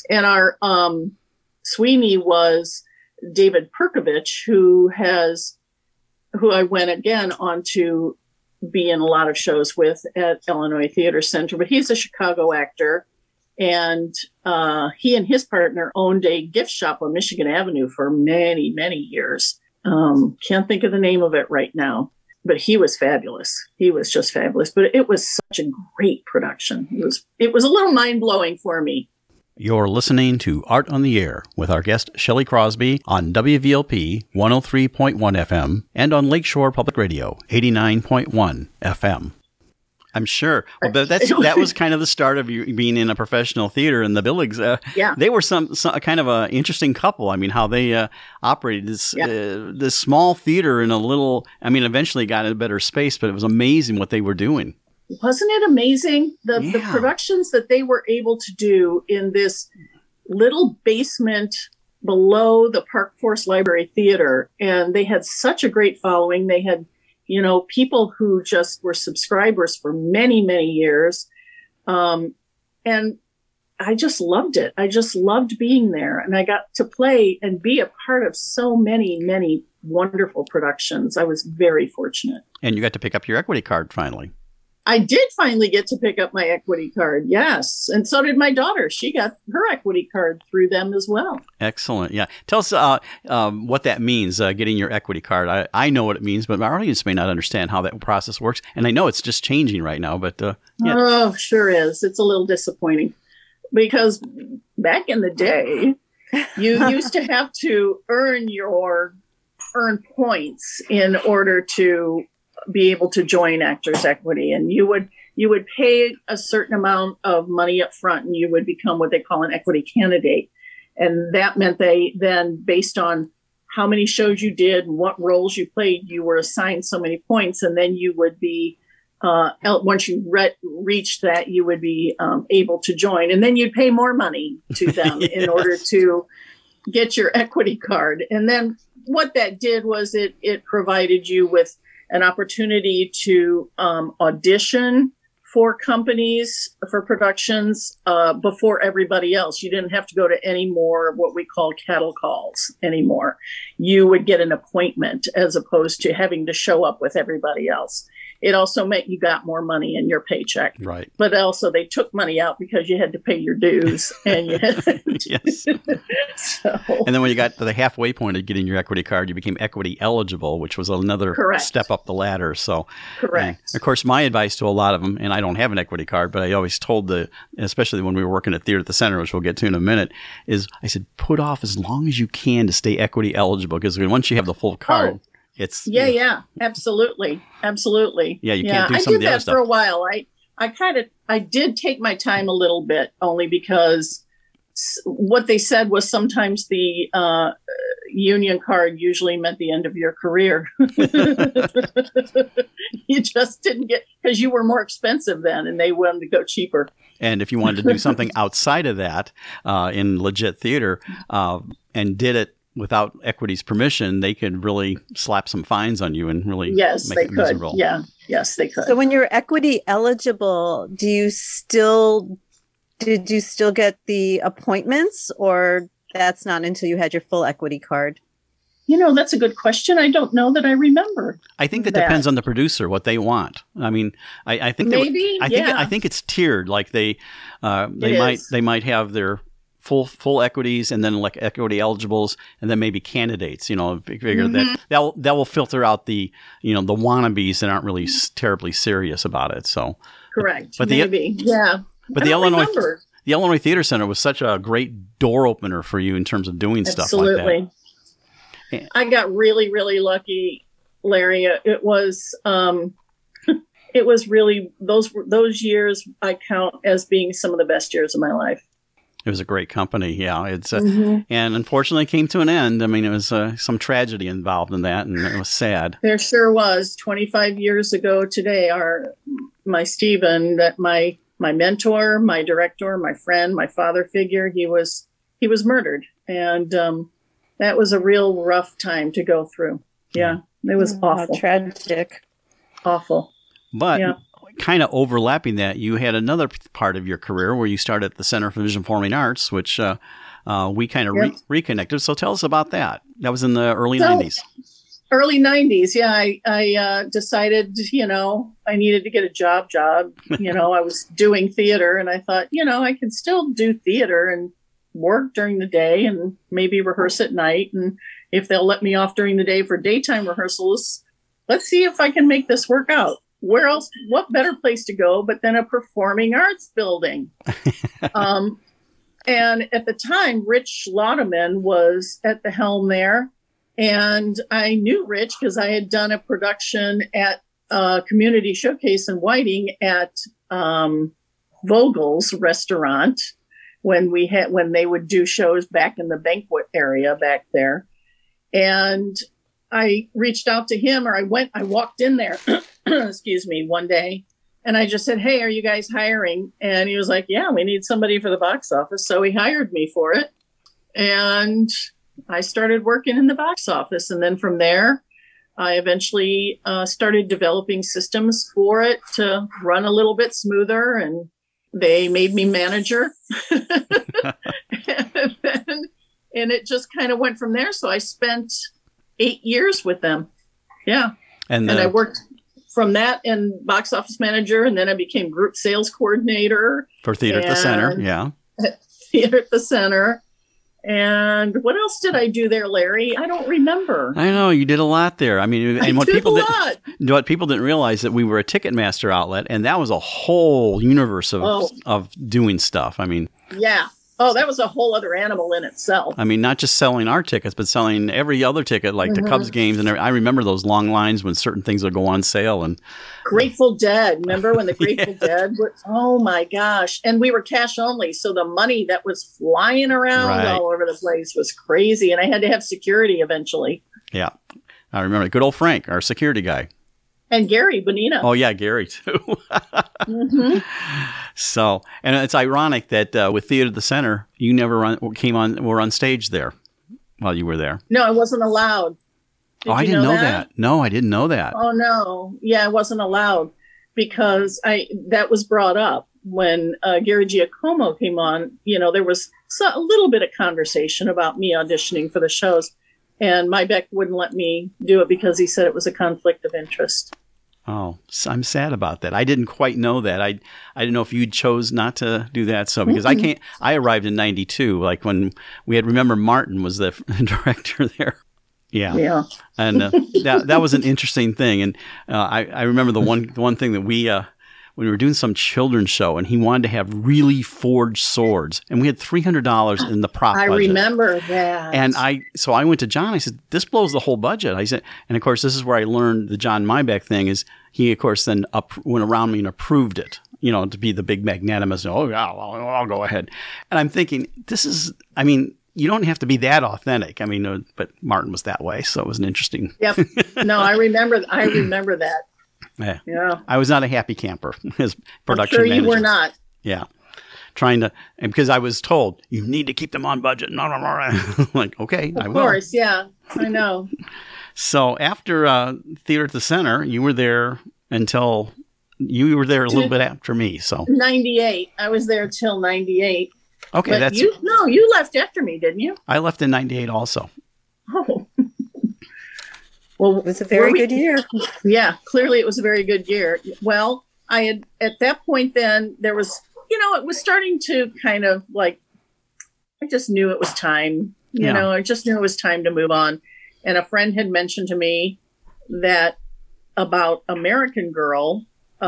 And our Sweeney was David Perkovich, who I went again on to be in a lot of shows with at Illinois Theater Center, but he's a Chicago actor. And he and his partner owned a gift shop on Michigan Avenue for many, many years. Can't think of the name of it right now, but he was fabulous. He was just fabulous. But it was such a great production. It was a little mind-blowing for me. You're listening to Art on the Air with our guest Shelley Crosby on WVLP 103.1 FM and on Lakeshore Public Radio 89.1 FM. I'm sure. Well, but that was kind of the start of you being in a professional theater, and the Billigs. They were some kind of an interesting couple. I mean, how they operated this small theater in a little. I mean, eventually got a better space, but it was amazing what they were doing. Wasn't it amazing the productions that they were able to do in this little basement below the Park Forest Library Theater? And they had such a great following. They had people who just were subscribers for many, many years. And I just loved it. I just loved being there. And I got to play and be a part of so many, many wonderful productions. I was very fortunate. And you got to pick up your equity card finally. I did finally get to pick up my equity card. Yes. And so did my daughter. She got her equity card through them as well. Excellent. Yeah. Tell us what that means, getting your equity card. I know what it means, but our audience may not understand how that process works. And I know it's just changing right now, but Oh, sure is. It's a little disappointing because back in the day, you used to have to earn points in order to be able to join Actors Equity, and you would pay a certain amount of money up front, and you would become what they call an equity candidate. And that meant they then, based on how many shows you did and what roles you played, you were assigned so many points, and then you would be once you reached that, you would be able to join, and then you'd pay more money to them in order to get your equity card. And then what that did was it provided you with an opportunity to audition for companies, for productions before everybody else. You didn't have to go to any more of what we call cattle calls anymore. You would get an appointment as opposed to having to show up with everybody else. It also meant you got more money in your paycheck. Right. But also they took money out because you had to pay your dues. And you had yes. And then when you got to the halfway point of getting your equity card, you became equity eligible, which was another step up the ladder. So, correct. Of course, my advice to a lot of them, and I don't have an equity card, but I always told especially when we were working at Theater at the Center, which we'll get to in a minute, is I said, put off as long as you can to stay equity eligible, because once you have the full card, it's absolutely. Yeah, you can't do some of the other stuff. I did that for a while. I did take my time a little bit, only because what they said was sometimes the union card usually meant the end of your career. You just didn't get, because you were more expensive then, and they wanted to go cheaper. And if you wanted to do something outside of that in legit theater and did it without equity's permission, they could really slap some fines on you and really make it miserable. Yes, they could. So when you're equity eligible, did you still get the appointments, or that's not until you had your full equity card? That's a good question. I don't know that I remember. I think that depends on the producer, what they want. I mean, I think maybe. I think it's tiered. Like they might have their full equities, and then like equity eligibles, and then maybe candidates. Figure that will filter out the the wannabes that aren't really terribly serious about it. So correct, but maybe But the Illinois Theater Center was such a great door opener for you in terms of doing stuff like that. I got really, really lucky, Larry. It was really those years I count as being some of the best years of my life. It was a great company, yeah. It's and unfortunately it came to an end. I mean, it was some tragedy involved in that, and it was sad. There sure was. 25 years ago today, my Stephen, that my mentor, my director, my friend, my father figure, he was murdered, and that was a real rough time to go through. Yeah, it was awful. Tragic. Awful. But kind of overlapping that, you had another part of your career where you started at the Center for Vision Performing Arts, which we kind of reconnected. So tell us about that. That was in the early 90s. Early 90s. Yeah. I decided, I needed to get a job. I was doing theater and I thought, I can still do theater and work during the day and maybe rehearse at night. And if they'll let me off during the day for daytime rehearsals, let's see if I can make this work out. Where else, what better place to go but then a performing arts building? And at the time, Rich Laudeman was at the helm there. And I knew Rich because I had done a production at a community showcase in Whiting at Vogel's restaurant when they would do shows back in the banquet area back there. And I reached out to him, or I walked in there, excuse me, one day. And I just said, hey, are you guys hiring? And he was like, yeah, we need somebody for the box office. So he hired me for it. And I started working in the box office. And then from there, I eventually started developing systems for it to run a little bit smoother. And they made me manager. And it just kind of went from there. So I spent 8 years with them. Yeah. And I worked from that and box office manager. And then I became group sales coordinator. For Theater at the Center. Yeah. Theater at the Center. And what else did I do there, Larry? I don't remember. I know you did a lot there. I mean, and what people didn't realize that we were a Ticketmaster outlet, and that was a whole universe of doing stuff. I mean, yeah. Oh, that was a whole other animal in itself. I mean, not just selling our tickets, but selling every other ticket, like the Cubs games. And I remember those long lines when certain things would go on sale. And Grateful Dead. Remember when the Grateful Dead were? Oh, my gosh. And we were cash only. So the money that was flying around all over the place was crazy. And I had to have security eventually. Yeah. I remember. Good old Frank, our security guy. And Gary Bonino. Oh, yeah, Gary, too. So, and it's ironic that with Theater at the Center, you never were on stage there while you were there. No, I wasn't allowed. I didn't know that. No, I didn't know that. Oh, no. Yeah, I wasn't allowed because that was brought up when Gary Giacomo came on. There was a little bit of conversation about me auditioning for the shows. And Mybeck wouldn't let me do it because he said it was a conflict of interest. Oh, I'm sad about that. I didn't quite know that. I didn't know if you chose not to do that. So because I arrived in 92, like when we had, remember Martin was the director there. Yeah. Yeah. And that was an interesting thing. And I remember the one thing that when we were doing some children's show, and he wanted to have really forged swords, and we had $300 in the prop budget. I remember that. And so I went to John. I said, "This blows the whole budget." I said, and of course, this is where I learned the John Mybeck thing. Is he, of course, then went around me and approved it, to be the big magnanimous. Oh yeah, I'll go ahead. And I'm thinking, you don't have to be that authentic. I mean, but Martin was that way, so it was an interesting. Yep. No, I remember that. Yeah. I was not a happy camper as production manager. I'm sure you were not. Yeah. And because I was told, you need to keep them on budget. Like, okay, I will. Of course, yeah. I know. So after Theater at the Center, you were there until, you were there a little bit after me. So 98. I was there till 98. Okay. But you left after me, didn't you? I left in 98 also. Oh. Well, it was a very good year. Yeah, clearly it was a very good year. Well, I had, at that point then, there was, it was starting to kind of like, I just knew it was time. I just knew it was time to move on. And a friend had mentioned to me that about American Girl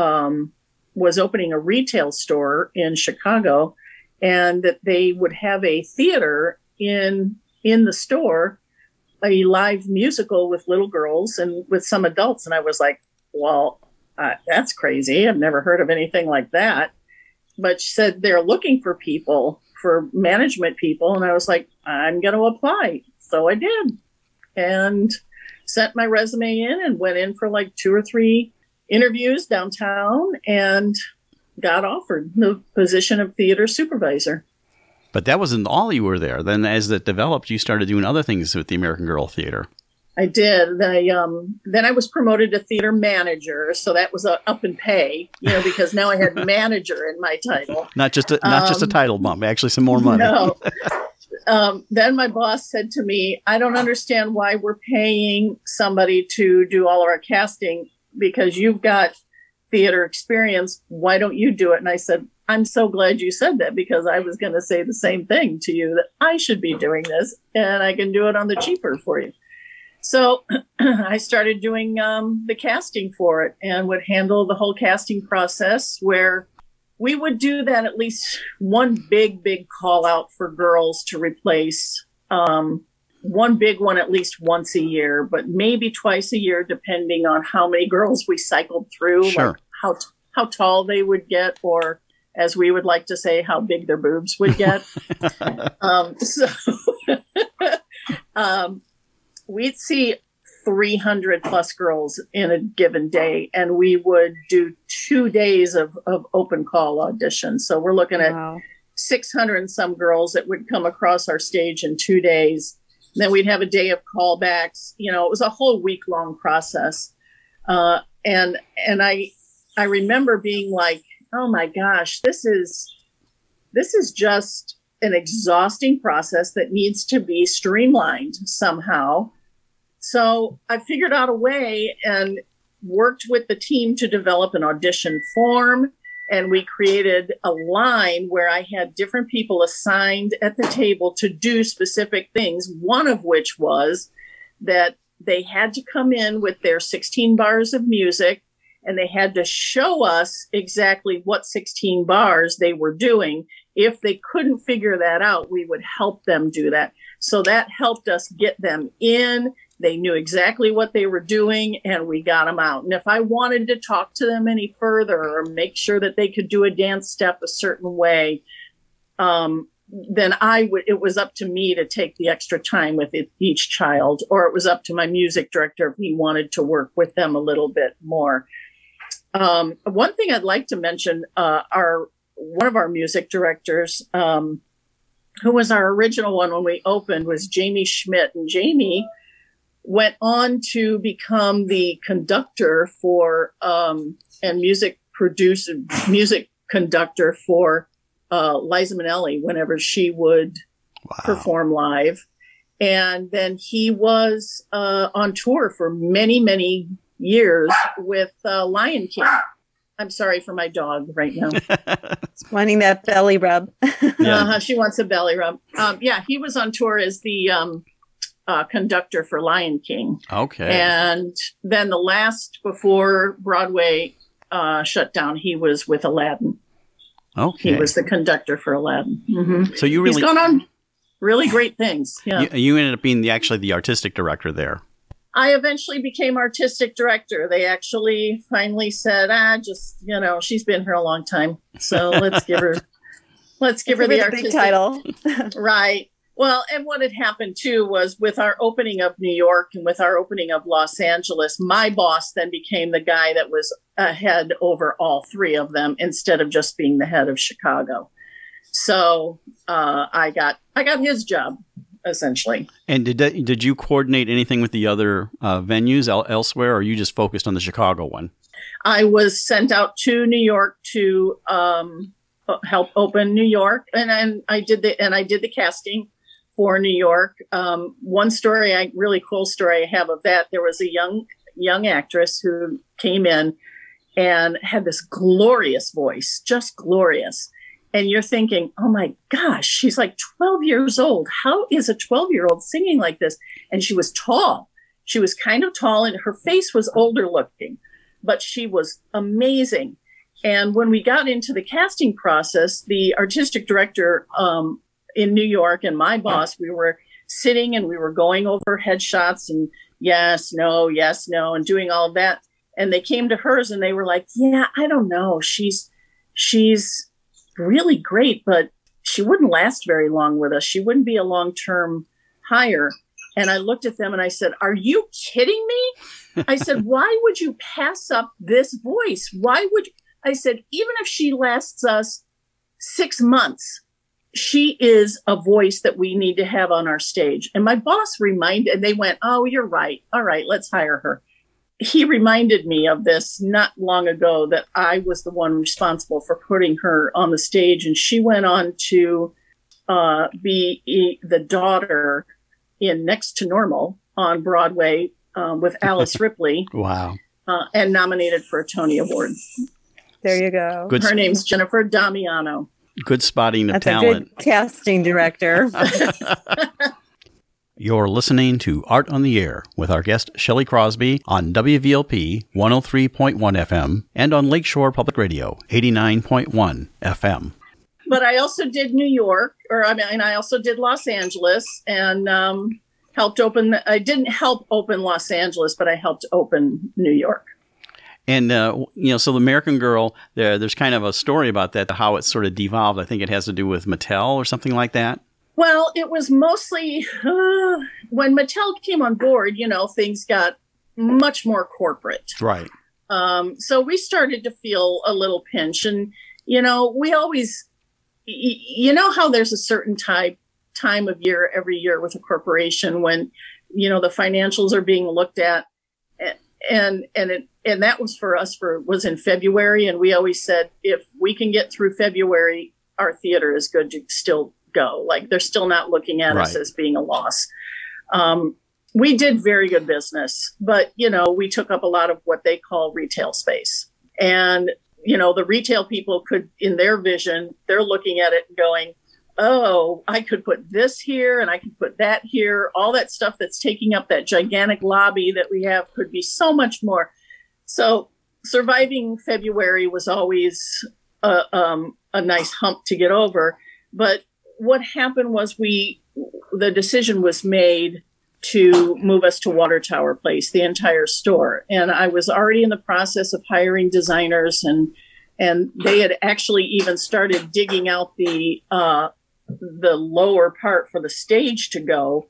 was opening a retail store in Chicago, and that they would have a theater in the store, a live musical with little girls and with some adults. And I was like, well, that's crazy. I've never heard of anything like that. But she said they're looking for people, for management people. And I was like, I'm going to apply. So I did, and sent my resume in and went in for like 2 or 3 interviews downtown and got offered the position of theater supervisor. But that wasn't all you were there. Then as it developed, you started doing other things with the American Girl Theater. I did. Then I was promoted to theater manager, so that was up in pay, because now I had manager in my title. Not just a title bump, actually some more money. No. Then my boss said to me, "I don't understand why we're paying somebody to do all of our casting because you've got theater experience. Why don't you do it?" And I said, "I'm so glad you said that because I was going to say the same thing to you, that I should be doing this and I can do it on the cheaper for you." So I started doing the casting for it and would handle the whole casting process, where we would do that at least one big call out for girls to replace, one big one at least once a year, but maybe twice a year, depending on how many girls we cycled through, Sure. like how tall they would get, or as we would like to say, how big their boobs would get. We'd see 300 plus girls in a given day, and we would do 2 days of open call auditions. So we're looking at 600 and some girls that would come across our stage in 2 days. And then we'd have a day of callbacks. It was a whole week-long process. And I remember being like, oh my gosh, this is just an exhausting process that needs to be streamlined somehow. So I figured out a way and worked with the team to develop an audition form. And we created a line where I had different people assigned at the table to do specific things. One of which was that they had to come in with their 16 bars of music, and they had to show us exactly what 16 bars they were doing. If they couldn't figure that out, we would help them do that. So that helped us get them in. They knew exactly what they were doing, and we got them out. And if I wanted to talk to them any further or make sure that they could do a dance step a certain way, then it was up to me to take the extra time with each child, or it was up to my music director if he wanted to work with them a little bit more. One thing I'd like to mention, one of our music directors, who was our original one when we opened, was Jamie Schmidt. And Jamie went on to become the conductor for and music conductor for Liza Minnelli whenever she would perform live. And then he was on tour for many years with Lion King. I'm sorry for my dog right now. Wanting that belly rub. Yeah. She wants a belly rub. He was on tour as the conductor for Lion King. Okay. And then before Broadway shut down, he was with Aladdin. Okay. He was the conductor for Aladdin. Mm-hmm. So he's gone on really great things. Yeah. You ended up being the artistic director there. I eventually became artistic director. They actually finally said, she's been here a long time, so let's give her the artistic title. Right. Well, and what had happened too was with our opening of New York and with our opening of Los Angeles, my boss then became the guy that was head over all three of them instead of just being the head of Chicago. So I got his job essentially. And did you coordinate anything with the other venues elsewhere, or are you just focused on the Chicago one? I was sent out to New York to help open New York, and I did the casting for New York. One really cool story I have of that, there was a young actress who came in and had this glorious voice, just glorious. And you're thinking, oh my gosh, she's like 12 years old. How is a 12-year-old singing like this? And she was tall. She was kind of tall and her face was older looking, but she was amazing. And when we got into the casting process, the artistic director in New York and my boss, we were sitting and we were going over headshots and yes, no, and doing all of that. And they came to hers and they were like, yeah, I don't know. She's really great, but she wouldn't last very long with us. She wouldn't be a long-term hire. And I looked at them and I said, are you kidding me? I said, why would you pass up this voice? I said, even if she lasts us 6 months, she is a voice that we need to have on our stage. And my boss and they went, oh, you're right. All right, let's hire her. He reminded me of this not long ago, that I was the one responsible for putting her on the stage. And she went on to be the daughter in Next to Normal on Broadway with Alice Ripley. Wow. And nominated for a Tony Award. There you go. Her name's Jennifer Damiano. Good spotting of That's talent. a good casting director. You're listening to Art on the Air with our guest Shelley Crosby on WVLP 103.1 FM and on Lakeshore Public Radio 89.1 FM. But I also did New York, I also did Los Angeles, and helped open. I didn't help open Los Angeles, but I helped open New York. And, so the American Girl, there's kind of a story about that, how it sort of devolved. I think it has to do with Mattel or something like that. Well, it was mostly when Mattel came on board, things got much more corporate. Right. So we started to feel a little pinch. And, we always, how there's a certain time of year every year with a corporation when, the financials are being looked at. And that was for us was in February. And we always said, if we can get through February, our theater is good to still go. Like, they're still not looking at us as being a loss. We did very good business, but, we took up a lot of what they call retail space. And, the retail people could, in their vision, they're looking at it and going, oh, I could put this here and I could put that here. All that stuff that's taking up that gigantic lobby that we have could be so much more. So surviving February was always a nice hump to get over. But what happened was the decision was made to move us to Water Tower Place, the entire store. And I was already in the process of hiring designers, and they had actually even started digging out the lower part for the stage to go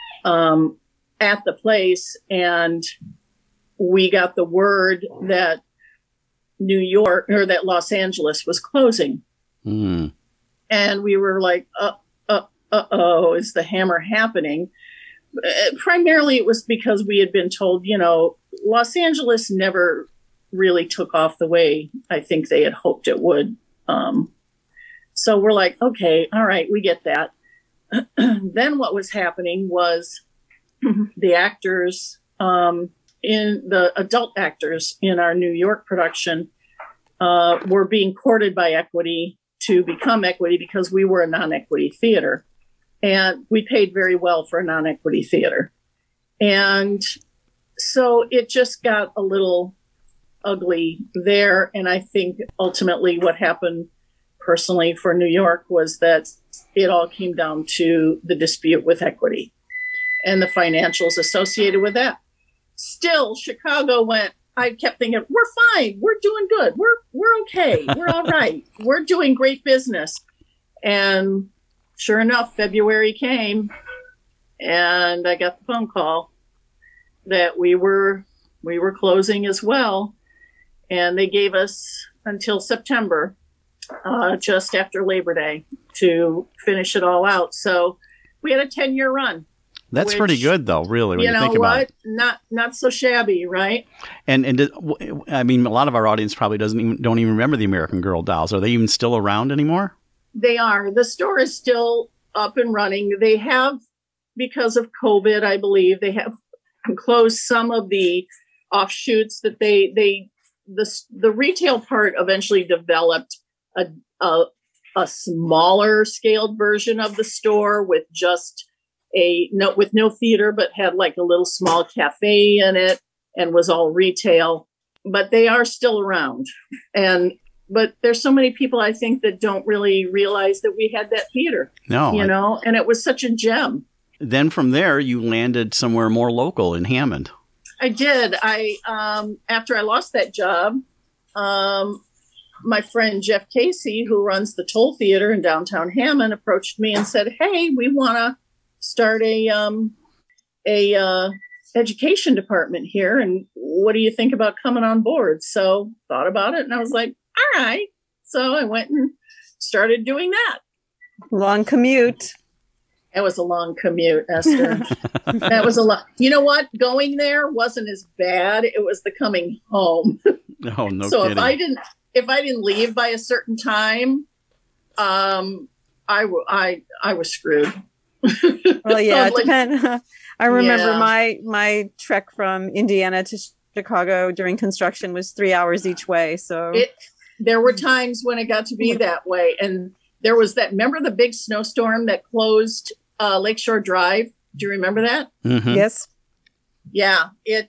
at the place. And we got the word that New York, or that Los Angeles, was closing. Mm. And we were like, uh-oh, is the hammer happening? Primarily it was because we had been told, Los Angeles never really took off the way I think they had hoped it would. So we're like, okay, all right, we get that. Then what was happening was the actors, in the adult actors in our New York production, were being courted by Equity to become Equity because we were a non-equity theater. And we paid very well for a non-equity theater. And so it just got a little ugly there. And I think ultimately what happened personally for New York was that it all came down to the dispute with Equity and the financials associated with that. Still, Chicago I kept thinking, we're fine. We're doing good. We're okay. We're all right. We're doing great business. And sure enough, February came and I got the phone call that we were closing as well. And they gave us until September, just after Labor Day, to finish it all out. So we had a 10-year run. That's pretty good, though, really, when you think about it. Not so shabby, right? And a lot of our audience probably don't even remember the American Girl dolls. Are they even still around anymore? They are. The store is still up and running. They have, because of COVID, I believe, they have closed some of the offshoots that the retail part eventually developed a smaller scaled version of the store with just with no theater, but had like a little small cafe in it and was all retail. But they are still around. But there's so many people, I think, that don't really realize that we had that theater. No. And it was such a gem. Then from there, you landed somewhere more local in Hammond. I did. After I lost that job, my friend Jeff Casey, who runs the Toll Theater in downtown Hammond, approached me and said, hey, we want to start a education department here. And what do you think about coming on board? So thought about it and I was like, all right. So I went and started doing that. Long commute. It was a long commute, Esther. That was a lot. You know what? Going there wasn't as bad. It was the coming home. Oh, no So kidding. if I didn't leave by a certain time, I was screwed. Well, yeah, it Like, depends. I remember Yeah. my trek from Indiana to Chicago during construction was 3 hours each way. So there were times when it got to be that way. And there was remember the big snowstorm that closed Lakeshore Drive? Do you remember that? Mhm. yes, Yeah,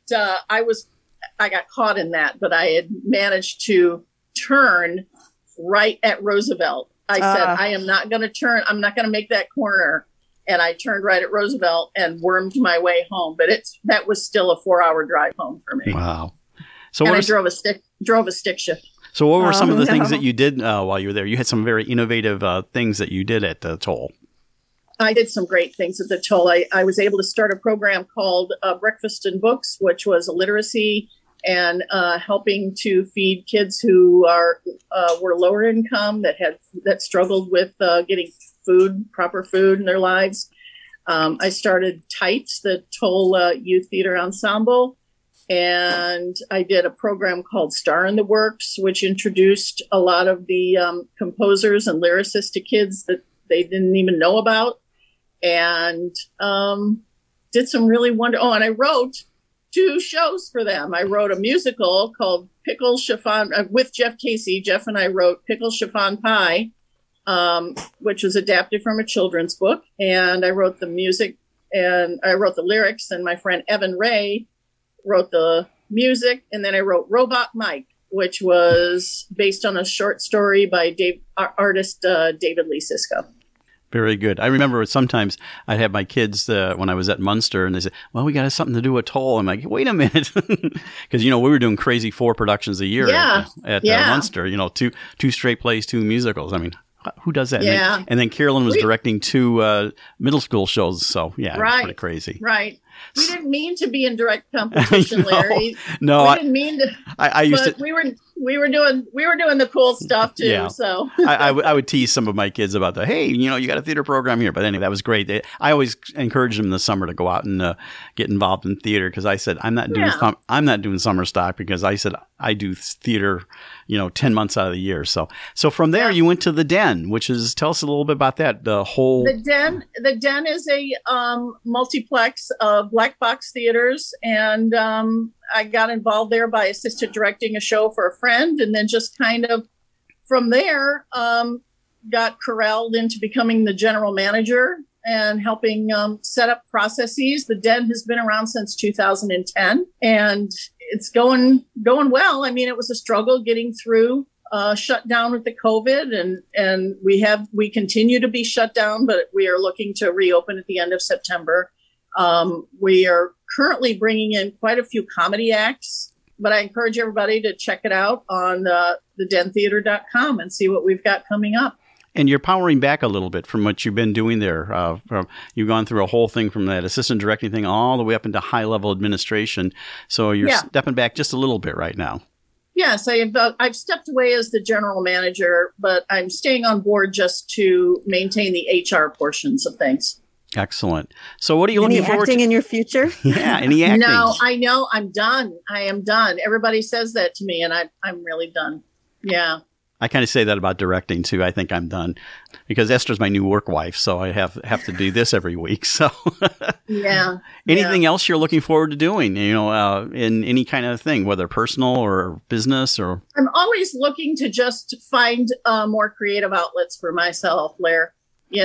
I got caught in that, but I had managed to turn right at Roosevelt. I said, I am not going to turn. I'm not going to make that corner. And I turned right at Roosevelt and wormed my way home. But that was still a 4-hour drive home for me. Wow. So And what I are, drove a stick shift. so what were some of the things no. that you did while you were there? You had some very innovative things that you did at the Toll. I did some great things at the Toll. I was able to start a program called Breakfast and Books, which was a literacy and helping to feed kids who were lower income that struggled with getting proper food in their lives. I started Tights, the Toll Youth Theater Ensemble, and I did a program called Star in the Works, which introduced a lot of the composers and lyricists to kids that they didn't even know about, and did some really wonderful. Oh, and I wrote 2 shows for them. I wrote a musical called Pickle Chiffon with Jeff Casey. Jeff and I wrote Pickle Chiffon Pie, which was adapted from a children's book. And I wrote the music and I wrote the lyrics, and my friend Evan Ray wrote the music. And then I wrote Robot Mike, which was based on a short story by artist David Lee Sisko. Very good. I remember sometimes I'd have my kids when I was at Munster, and they said, well, we got something to do at Toll. I'm like, wait a minute. Because, we were doing crazy 4 productions a year at Munster, 2 straight plays, 2 musicals. I mean, who does that? Yeah. And then Carolyn was directing 2 middle school shows. So, yeah, it was pretty crazy. Right. We didn't mean to be in direct competition, Larry. No, we didn't mean to. I used but to. We were doing the cool stuff too. Yeah. So I would tease some of my kids about hey, you got a theater program here. But anyway, that was great. I always encouraged them in the summer to go out and get involved in theater, because I said I'm not doing summer stock, because I said I do theater, 10 months out of the year. So from there you went to the Den, which is, tell us a little bit about that. The Den is a multiplex of black box theaters, and I got involved there by assistant directing a show for a friend, and then just kind of from there got corralled into becoming the general manager and helping set up processes. The Den has been around since 2010, and it's going well. I mean, it was a struggle getting through shut down with the COVID, and we continue to be shut down, but we are looking to reopen at the end of September. We are currently bringing in quite a few comedy acts, but I encourage everybody to check it out on thedentheater.com and see what we've got coming up. And you're powering back a little bit from what you've been doing there. You've gone through a whole thing from that assistant directing thing all the way up into high-level administration. So you're stepping back just a little bit right now. Yes, I've stepped away as the general manager, but I'm staying on board just to maintain the HR portions of things. Excellent. So what are you looking forward to? Any acting in your future? Yeah, any acting? No, I know. I'm done. I am done. Everybody says that to me, and I'm really done. Yeah. I kind of say that about directing too. I think I'm done, because Esther's my new work wife, so I have to do this every week. So, yeah. Anything else you're looking forward to doing? In any kind of thing, whether personal or business, or I'm always looking to just find more creative outlets for myself, Blair.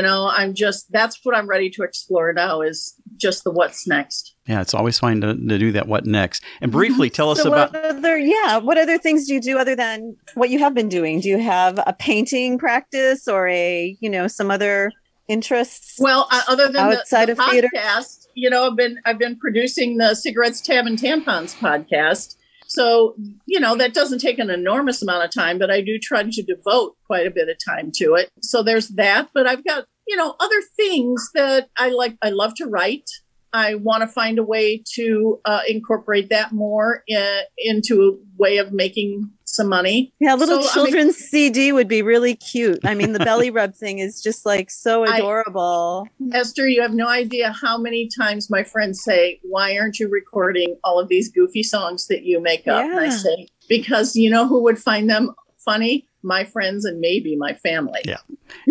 That's what I'm ready to explore now, is just the what's next. Yeah, it's always fine to do that. What next? And briefly, tell us about. What other things do you do other than what you have been doing? Do you have a painting practice or some other interests? Well, other than outside the of theater? podcast, I've been producing the Cigarettes, Tab, and Tampons podcast. So, that doesn't take an enormous amount of time, but I do try to devote quite a bit of time to it. So there's that. But I've got, other things that I like. I love to write. I want to find a way to incorporate that more into a way of making some money. Yeah, a little children's CD would be really cute. I mean, the belly rub thing is just like so adorable. Esther, you have no idea how many times my friends say, why aren't you recording all of these goofy songs that you make up? And I say, because you know who would find them funny? My friends and maybe my family. Yeah.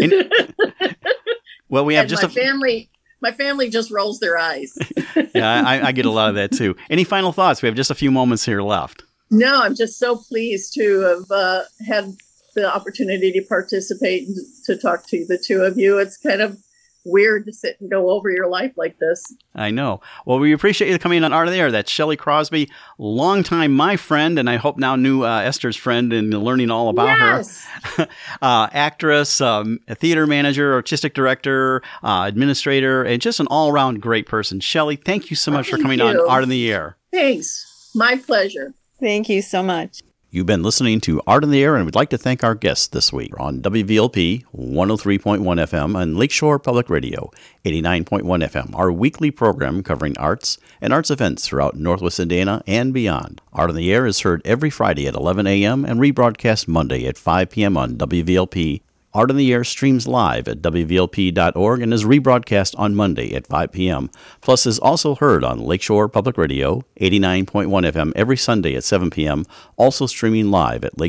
Well, we have and just my family just rolls their eyes. Yeah, I get a lot of that too. Any final thoughts? We have just a few moments here left. No, I'm just so pleased to have had the opportunity to participate and to talk to the two of you. It's kind of weird to sit and go over your life like this. I know. Well, we appreciate you coming on Art of the Air. That's Shelley Crosby, longtime my friend, and I hope now new Esther's friend, and learning all about her. Actress, theater manager, artistic director, administrator, and just an all-around great person. Shelley, thank you so much for coming on Art of the Air. Thanks. My pleasure. Thank you so much. You've been listening to Art in the Air, and we'd like to thank our guests this week on WVLP 103.1 FM and Lakeshore Public Radio 89.1 FM, our weekly program covering arts and arts events throughout Northwest Indiana and beyond. Art in the Air is heard every Friday at 11 a.m. and rebroadcast Monday at 5 p.m. on WVLP. Art in the Air streams live at WVLP.org and is rebroadcast on Monday at 5 p.m. Plus is also heard on Lakeshore Public Radio, 89.1 FM every Sunday at 7 p.m., also streaming live at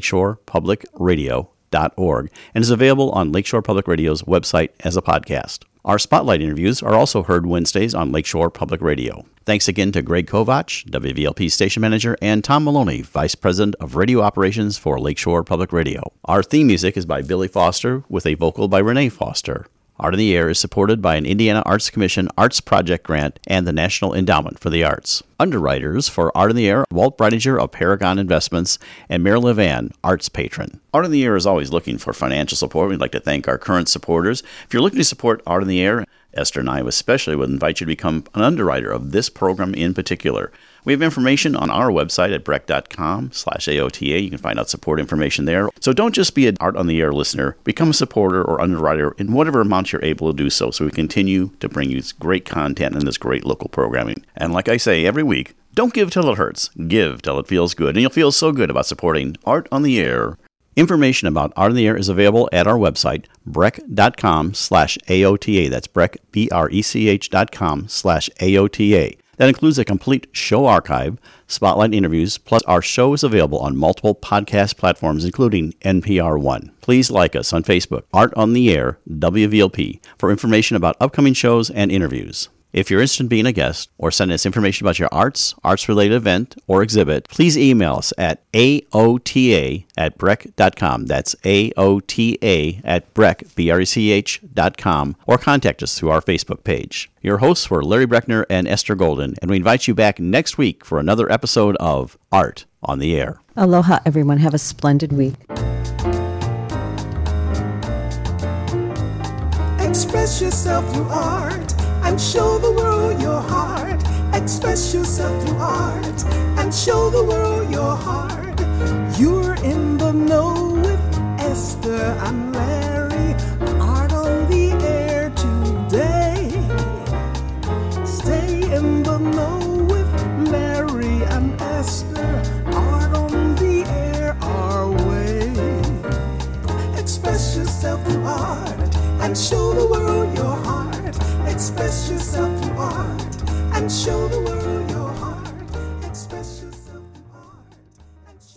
lakeshorepublicradio.org and is available on Lakeshore Public Radio's website as a podcast. Our spotlight interviews are also heard Wednesdays on Lakeshore Public Radio. Thanks again to Greg Kovach, WVLP station manager, and Tom Maloney, vice president of radio operations for Lakeshore Public Radio. Our theme music is by Billy Foster with a vocal by Renee Foster. Art in the Air is supported by an Indiana Arts Commission Arts Project Grant and the National Endowment for the Arts. Underwriters for Art in the Air, Walt Breidinger of Paragon Investments and Mary Levan, Arts Patron. Art in the Air is always looking for financial support. We'd like to thank our current supporters. If you're looking to support Art in the Air, Esther and I especially would invite you to become an underwriter of this program in particular. We have information on our website at breck.com/AOTA. You can find out support information there. So don't just be an Art on the Air listener. Become a supporter or underwriter in whatever amount you're able to do so we continue to bring you this great content and this great local programming. And like I say every week, don't give till it hurts. Give till it feels good. And you'll feel so good about supporting Art on the Air. Information about Art on the Air is available at our website, breck.com/AOTA. That's Breck, BRECH.com/AOTA. That includes a complete show archive, spotlight interviews, plus our show is available on multiple podcast platforms, including NPR One. Please like us on Facebook, Art on the Air, WVLP, for information about upcoming shows and interviews. If you're interested in being a guest or sending us information about your arts-related event or exhibit, please email us at aota@breck.com. That's aota@breck, BRECH.com, or contact us through our Facebook page. Your hosts were Larry Breckner and Esther Golden, and we invite you back next week for another episode of Art on the Air. Aloha, everyone. Have a splendid week. Express yourself through art and show the world your heart. Express yourself through art and show the world your heart.